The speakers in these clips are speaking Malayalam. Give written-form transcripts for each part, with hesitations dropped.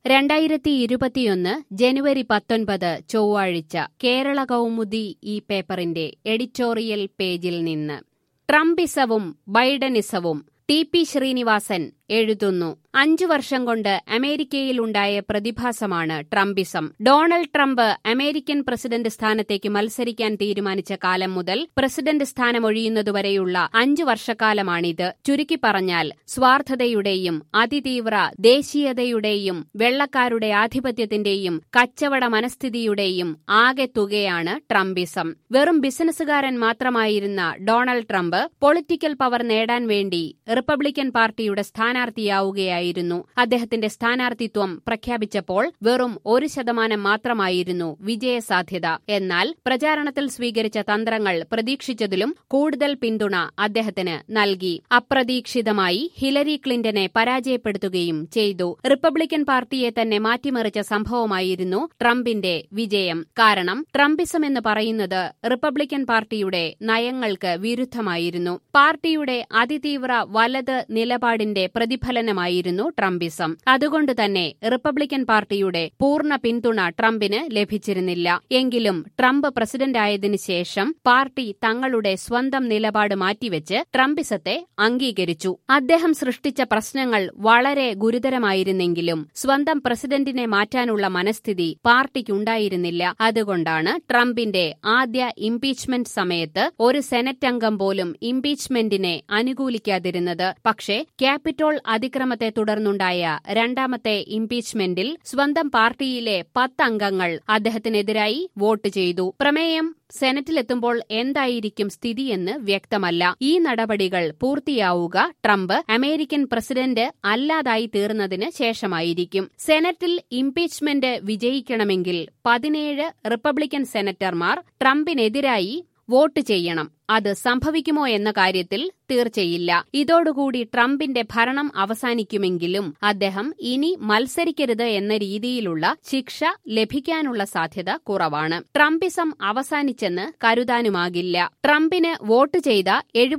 2021 ജനുവരി 19 ചൊവ്വാഴ്ച കേരള കൗമുദി ഈ പേപ്പറിന്റെ എഡിറ്റോറിയൽ പേജിൽ നിന്ന് ട്രംപിസവും ബൈഡനിസവും ടി.പി. ശ്രീനിവാസൻ എഴുതുന്നു. 5 വർഷം കൊണ്ട് അമേരിക്കയിലുണ്ടായ പ്രതിഭാസമാണ് Trumpism. Donald Trump American president സ്ഥാനത്തേക്ക് മത്സരിക്കാൻ തീരുമാനിച്ച കാലം മുതൽ പ്രസിഡന്റ് സ്ഥാനമൊഴിയുന്നതുവരെയുള്ള 5 വർഷക്കാലമാണിത്. ചുരുക്കി പറഞ്ഞാൽ സ്വാർത്ഥതയുടെയും അതിതീവ്ര ദേശീയതയുടെയും വെള്ളക്കാരുടെ ആധിപത്യത്തിന്റെയും കച്ചവട മനസ്ഥിതിയുടെയും ആകെ തുകയാണ് ട്രംപിസം. വെറും ബിസിനസ്സുകാരൻ മാത്രമായിരുന്ന ഡൊണാൾഡ് ട്രംപ് പൊളിറ്റിക്കൽ പവർ നേടാൻ വേണ്ടി റിപ്പബ്ലിക്കൻ പാർട്ടിയുടെ സ്ഥാനാർത്ഥിയാവുകയായിരുന്നു. അദ്ദേഹത്തിന്റെ സ്ഥാനാർത്ഥിത്വം പ്രഖ്യാപിച്ചപ്പോൾ വെറും 1% മാത്രമായിരുന്നു വിജയസാധ്യത. എന്നാൽ പ്രചാരണത്തിൽ സ്വീകരിച്ച തന്ത്രങ്ങൾ പ്രതീക്ഷിച്ചതിലും കൂടുതൽ പിന്തുണ അദ്ദേഹത്തിന് നൽകി. അപ്രതീക്ഷിതമായി ഹിലരി ക്ലിന്റനെ പരാജയപ്പെടുത്തുകയും ചെയ്തു. റിപ്പബ്ലിക്കൻ പാർട്ടിയെ തന്നെ മാറ്റിമറിച്ച സംഭവമായിരുന്നു ട്രംപിന്റെ വിജയം. കാരണം ട്രംപിസം എന്ന് പറയുന്നത് റിപ്പബ്ലിക്കൻ പാർട്ടിയുടെ നയങ്ങൾക്ക് വിരുദ്ധമായിരുന്നു. പാർട്ടിയുടെ അതിതീവ്ര വലത് നിലപാടിന്റെ പ്രതിഫലനമായിരുന്നു ട്രംപിസം. അതുകൊണ്ടുതന്നെ റിപ്പബ്ലിക്കൻ പാർട്ടിയുടെ പൂർണ്ണ പിന്തുണ ട്രംപിന് ലഭിച്ചിരുന്നില്ല. എങ്കിലും ട്രംപ് പ്രസിഡന്റായതിനു ശേഷം പാർട്ടി തങ്ങളുടെ സ്വന്തം നിലപാട് മാറ്റിവെച്ച് ട്രംപിസത്തെ അംഗീകരിച്ചു. അദ്ദേഹം സൃഷ്ടിച്ച പ്രശ്നങ്ങൾ വളരെ ഗുരുതരമായിരുന്നെങ്കിലും സ്വന്തം പ്രസിഡന്റിനെ മാറ്റാനുള്ള മനസ്ഥിതി പാർട്ടിക്കുണ്ടായിരുന്നില്ല. അതുകൊണ്ടാണ് ട്രംപിന്റെ ആദ്യ ഇംപീച്ച്മെന്റ് സമയത്ത് ഒരു സെനറ്റ് അംഗം പോലും ഇംപീച്ച്മെന്റിനെ അനുകൂലിക്കാതിരുന്നത്. പക്ഷേ ക്യാപിറ്റോൾ അതിക്രമത്തെ തുടർന്നുണ്ടായ രണ്ടാമത്തെ ഇംപീച്ച്മെന്റിൽ സ്വന്തം പാർട്ടിയിലെ 10 അംഗങ്ങൾ അദ്ദേഹത്തിനെതിരായി വോട്ട് ചെയ്തു. പ്രമേയം സെനറ്റിലെത്തുമ്പോൾ എന്തായിരിക്കും സ്ഥിതിയെന്ന് വ്യക്തമല്ല. ഈ നടപടികൾ പൂർത്തിയാവുക ട്രംപ് അമേരിക്കൻ പ്രസിഡന്റ് അല്ലാതായി തീർന്നതിന് ശേഷമായിരിക്കും. സെനറ്റിൽ ഇംപീച്ച്മെന്റ് വിജയിക്കണമെങ്കിൽ 17 റിപ്പബ്ലിക്കൻ സെനറ്റർമാർ ട്രംപിനെതിരായി വോട്ട് ചെയ്യണം. അത് സംഭവിക്കുമോ എന്ന കാര്യത്തിൽ തീർച്ചയില്ല. ഇതോടുകൂടി ട്രംപിന്റെ ഭരണം അവസാനിക്കുമെങ്കിലും അദ്ദേഹം ഇനി മത്സരിക്കരുത് എന്ന രീതിയിലുള്ള ശിക്ഷ ലഭിക്കാനുള്ള സാധ്യത കുറവാണ്. ട്രംപിസം അവസാനിച്ചെന്ന് കരുതാനുമാകില്ല. ട്രംപിന് വോട്ട് ചെയ്ത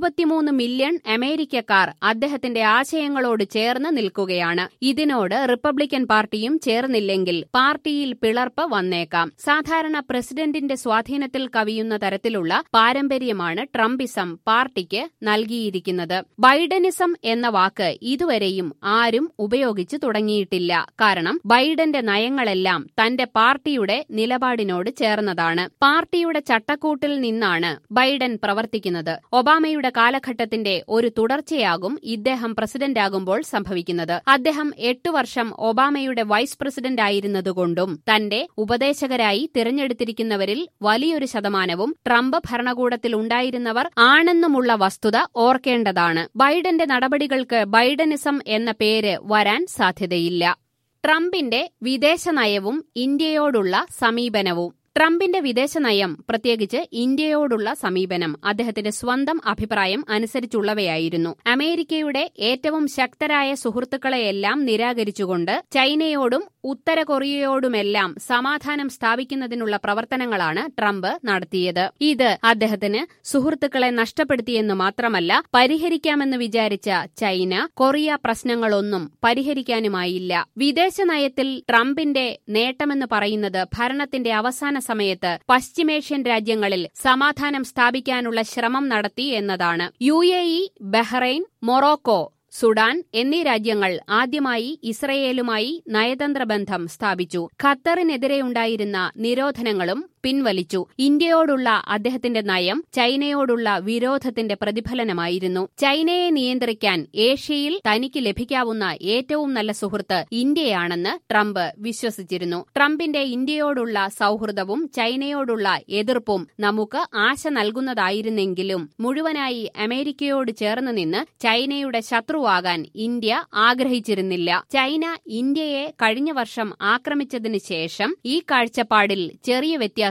73 മില്യൺ അമേരിക്കക്കാർ അദ്ദേഹത്തിന്റെ ആശയങ്ങളോട് ചേർന്ന് നിൽക്കുകയാണ്. ഇതിനോട് റിപ്പബ്ലിക്കൻ പാർട്ടിയും ചേർന്നില്ലെങ്കിൽ പാർട്ടിയിൽ പിളർപ്പ് വന്നേക്കാം. സാധാരണ പ്രസിഡന്റിന്റെ സ്വാധീനത്തിൽ കവിയുന്ന തരത്തിലുള്ള പാരമ്പര്യമാണ് ട്രംപിസം പാർട്ടിക്ക് നൽകിയിരിക്കുന്നത്. ബൈഡനിസം എന്ന വാക്ക് ഇതുവരെയും ആരും ഉപയോഗിച്ചു തുടങ്ങിയിട്ടില്ല. കാരണം ബൈഡന്റെ നയങ്ങളെല്ലാം തന്റെ പാർട്ടിയുടെ നിലപാടിനോട് ചേർന്നതാണ്. പാർട്ടിയുടെ ചട്ടക്കൂട്ടിൽ നിന്നാണ് ബൈഡൻ പ്രവർത്തിക്കുന്നത്. ഒബാമയുടെ കാലഘട്ടത്തിന്റെ ഒരു തുടർച്ചയാകും ഇദ്ദേഹം പ്രസിഡന്റാകുമ്പോൾ സംഭവിക്കുന്നത്. അദ്ദേഹം 8 വർഷം ഒബാമയുടെ വൈസ് പ്രസിഡന്റ് ആയിരുന്നതുകൊണ്ടും തന്റെ ഉപദേശകരായി തിരഞ്ഞെടുത്തിരിക്കുന്നവരിൽ വലിയൊരു ശതമാനവും ട്രംപ് ഭരണകൂടത്തിൽ ഉണ്ടായിരുന്നവർ ആണെന്നുമുള്ള വസ്തുത ഓർക്കേണ്ടതാണ്. ബൈഡന്റെ നടപടികൾക്ക് ബൈഡനിസം എന്ന പേര് വരാൻ സാധ്യതയില്ല. ട്രംപിന്റെ വിദേശനയവും ഇന്ത്യയോടുള്ള സമീപനവും. ട്രംപിന്റെ വിദേശനയം, പ്രത്യേകിച്ച് ഇന്ത്യയോടുള്ള സമീപനം, അദ്ദേഹത്തിന്റെ സ്വന്തം അഭിപ്രായം അനുസരിച്ചുള്ളവയായിരുന്നു. അമേരിക്കയുടെ ഏറ്റവും ശക്തരായ സുഹൃത്തുക്കളെയെല്ലാം നിരാകരിച്ചുകൊണ്ട് ചൈനയോടും ഉത്തര കൊറിയയോടുമെല്ലാം സമാധാനം സ്ഥാപിക്കുന്നതിനുള്ള പ്രവർത്തനങ്ങളാണ് ട്രംപ് നടത്തിയത്. ഇത് അദ്ദേഹത്തിന് സുഹൃത്തുക്കളെ നഷ്ടപ്പെടുത്തിയെന്നു മാത്രമല്ല, പരിഹരിക്കാമെന്ന് വിചാരിച്ച ചൈന കൊറിയ പ്രശ്നങ്ങളൊന്നും പരിഹരിക്കാനുമായില്ല. വിദേശനയത്തിൽ ട്രംപിന്റെ നേട്ടമെന്ന് പറയുന്നത് ഭരണത്തിന്റെ അവസാന സമയത്ത് പശ്ചിമേഷ്യൻ രാജ്യങ്ങളിൽ സമാധാനം സ്ഥാപിക്കാനുള്ള ശ്രമം നടത്തി എന്നതാണ്. UAE, ബഹ്റൈൻ, മൊറോക്കോ, സുഡാൻ എന്നീ രാജ്യങ്ങൾ ആദ്യമായി ഇസ്രയേലുമായി നയതന്ത്ര ബന്ധം സ്ഥാപിച്ചു. ഖത്തറിനെതിരെയുണ്ടായിരുന്ന നിരോധനങ്ങളും പിൻവലിച്ചു. ഇന്ത്യയോടുള്ള അദ്ദേഹത്തിന്റെ നയം ചൈനയോടുള്ള വിരോധത്തിന്റെ പ്രതിഫലനമായിരുന്നു. ചൈനയെ നിയന്ത്രിക്കാൻ ഏഷ്യയിൽ തനിക്ക് ലഭിക്കാവുന്ന ഏറ്റവും നല്ല സുഹൃത്ത് ഇന്ത്യയാണെന്ന് ട്രംപ് വിശ്വസിച്ചിരുന്നു. ട്രംപിന്റെ ഇന്ത്യയോടുള്ള സൗഹൃദവും ചൈനയോടുള്ള എതിർപ്പും നമുക്ക് ആശ നൽകുന്നതായിരുന്നെങ്കിലും മുഴുവനായി അമേരിക്കയോട് ചേർന്ന് നിന്ന് ചൈനയുടെ ശത്രുവാകാൻ ഇന്ത്യ ആഗ്രഹിച്ചിരുന്നില്ല. ചൈന ഇന്ത്യയെ കഴിഞ്ഞ വർഷം ആക്രമിച്ചതിനു ശേഷം ഈ കാഴ്ചപ്പാടിൽ ചെറിയ വ്യത്യാസം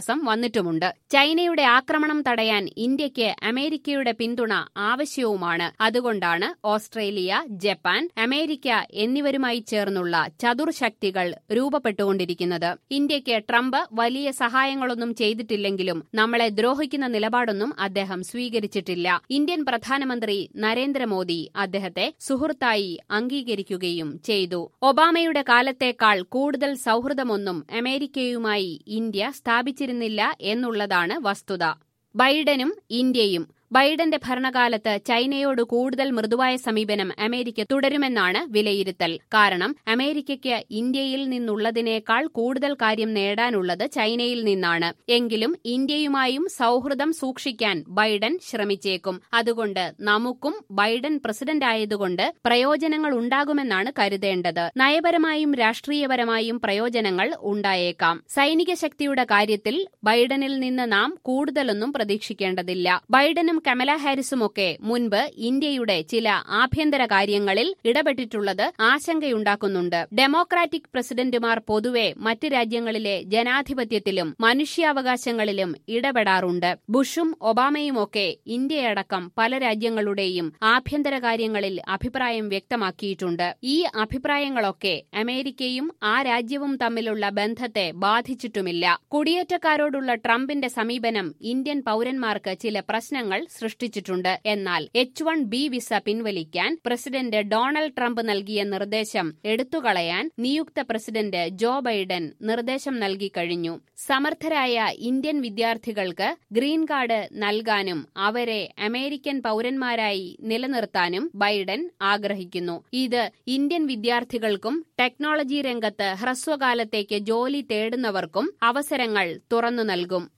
തടസ്സം വന്നിട്ടുമുണ്ട്. ചൈനയുടെ ആക്രമണം തടയാൻ ഇന്ത്യയ്ക്ക് അമേരിക്കയുടെ പിന്തുണ ആവശ്യവുമാണ്. അതുകൊണ്ടാണ് ഓസ്ട്രേലിയ, ജപ്പാൻ, അമേരിക്ക എന്നിവരുമായി ചേർന്നുള്ള ചതുർശക്തികൾ രൂപപ്പെട്ടുകൊണ്ടിരിക്കുന്നത്. ഇന്ത്യയ്ക്ക് ട്രംപ് വലിയ സഹായങ്ങളൊന്നും ചെയ്തിട്ടില്ലെങ്കിലും നമ്മളെ ദ്രോഹിക്കുന്ന നിലപാടൊന്നും അദ്ദേഹം സ്വീകരിച്ചിട്ടില്ല. ഇന്ത്യൻ പ്രധാനമന്ത്രി നരേന്ദ്രമോദി അദ്ദേഹത്തെ സുഹൃത്തായി അംഗീകരിക്കുകയും ചെയ്തു. ഒബാമയുടെ കാലത്തേക്കാൾ കൂടുതൽ സൗഹൃദമൊന്നും അമേരിക്കയുമായി ഇന്ത്യ സ്ഥാപിച്ചിരുന്നില്ല എന്നുള്ളതാണ് വസ്തുത. ബൈഡനും ഇന്ത്യയും ബൈഡന്റെ ഭരണകാലത്ത് ചൈനയോട് കൂടുതൽ മൃദുവായ സമീപനം അമേരിക്ക തുടരുമെന്നാണ് വിലയിരുത്തൽ. കാരണം അമേരിക്കയ്ക്ക് ഇന്ത്യയിൽ നിന്നുള്ളതിനേക്കാൾ കൂടുതൽ കാര്യം നേടാനുള്ളത് ചൈനയിൽ നിന്നാണ്. എങ്കിലും ഇന്ത്യയുമായും സൗഹൃദം സൂക്ഷിക്കാൻ ബൈഡൻ ശ്രമിച്ചേക്കും. അതുകൊണ്ട് നമുക്കും ബൈഡൻ പ്രസിഡന്റായതുകൊണ്ട് പ്രയോജനങ്ങൾ ഉണ്ടാകുമെന്നാണ് കരുതേണ്ടത്. നയപരമായും രാഷ്ട്രീയപരമായും പ്രയോജനങ്ങൾ ഉണ്ടായേക്കാം. സൈനിക ശക്തിയുടെ കാര്യത്തിൽ ബൈഡനിൽ നിന്ന് നാം കൂടുതലൊന്നും പ്രതീക്ഷിക്കേണ്ടതില്ല. ബൈഡനും കമല ഹാരിസുമൊക്കെ മുൻപ് ഇന്ത്യയുടെ ചില ആഭ്യന്തര കാര്യങ്ങളിൽ ഇടപെട്ടിട്ടുള്ളത് ആശങ്കയുണ്ടാക്കുന്നുണ്ട്. ഡെമോക്രാറ്റിക് പ്രസിഡന്റുമാർ പൊതുവെ മറ്റ് രാജ്യങ്ങളിലെ ജനാധിപത്യത്തിലും മനുഷ്യാവകാശങ്ങളിലും ഇടപെടാറുണ്ട്. ബുഷും ഒബാമയുമൊക്കെ ഇന്ത്യയടക്കം പല രാജ്യങ്ങളുടെയും ആഭ്യന്തര കാര്യങ്ങളിൽ അഭിപ്രായം വ്യക്തമാക്കിയിട്ടുണ്ട്. ഈ അഭിപ്രായങ്ങളൊക്കെ അമേരിക്കയും ആ രാജ്യവും തമ്മിലുള്ള ബന്ധത്തെ ബാധിച്ചിട്ടുമില്ല. കുടിയേറ്റക്കാരോടുള്ള ട്രംപിന്റെ സമീപനം ഇന്ത്യൻ പൌരന്മാർക്ക് ചില പ്രശ്നങ്ങൾ സൃഷ്ടിച്ചിട്ടുണ്ട്. എന്നാൽ H-1B വിസ പിൻവലിക്കാൻ പ്രസിഡന്റ് ഡൊണാൾഡ് ട്രംപ് നൽകിയ നിർദ്ദേശം എടുത്തുകളയാൻ നിയുക്ത പ്രസിഡന്റ് ജോ ബൈഡൻ നിർദ്ദേശം നൽകിക്കഴിഞ്ഞു. സമർത്ഥരായ ഇന്ത്യൻ വിദ്യാർത്ഥികൾക്ക് ഗ്രീൻ കാർഡ് നൽകാനും അവരെ അമേരിക്കൻ പൌരന്മാരായി നിലനിർത്താനും ബൈഡൻ ആഗ്രഹിക്കുന്നു. ഇത് ഇന്ത്യൻ വിദ്യാർത്ഥികൾക്കും ടെക്നോളജി രംഗത്ത് ഹ്രസ്വകാലത്തേക്ക് ജോലി തേടുന്നവർക്കും അവസരങ്ങൾ തുറന്നു നൽകും.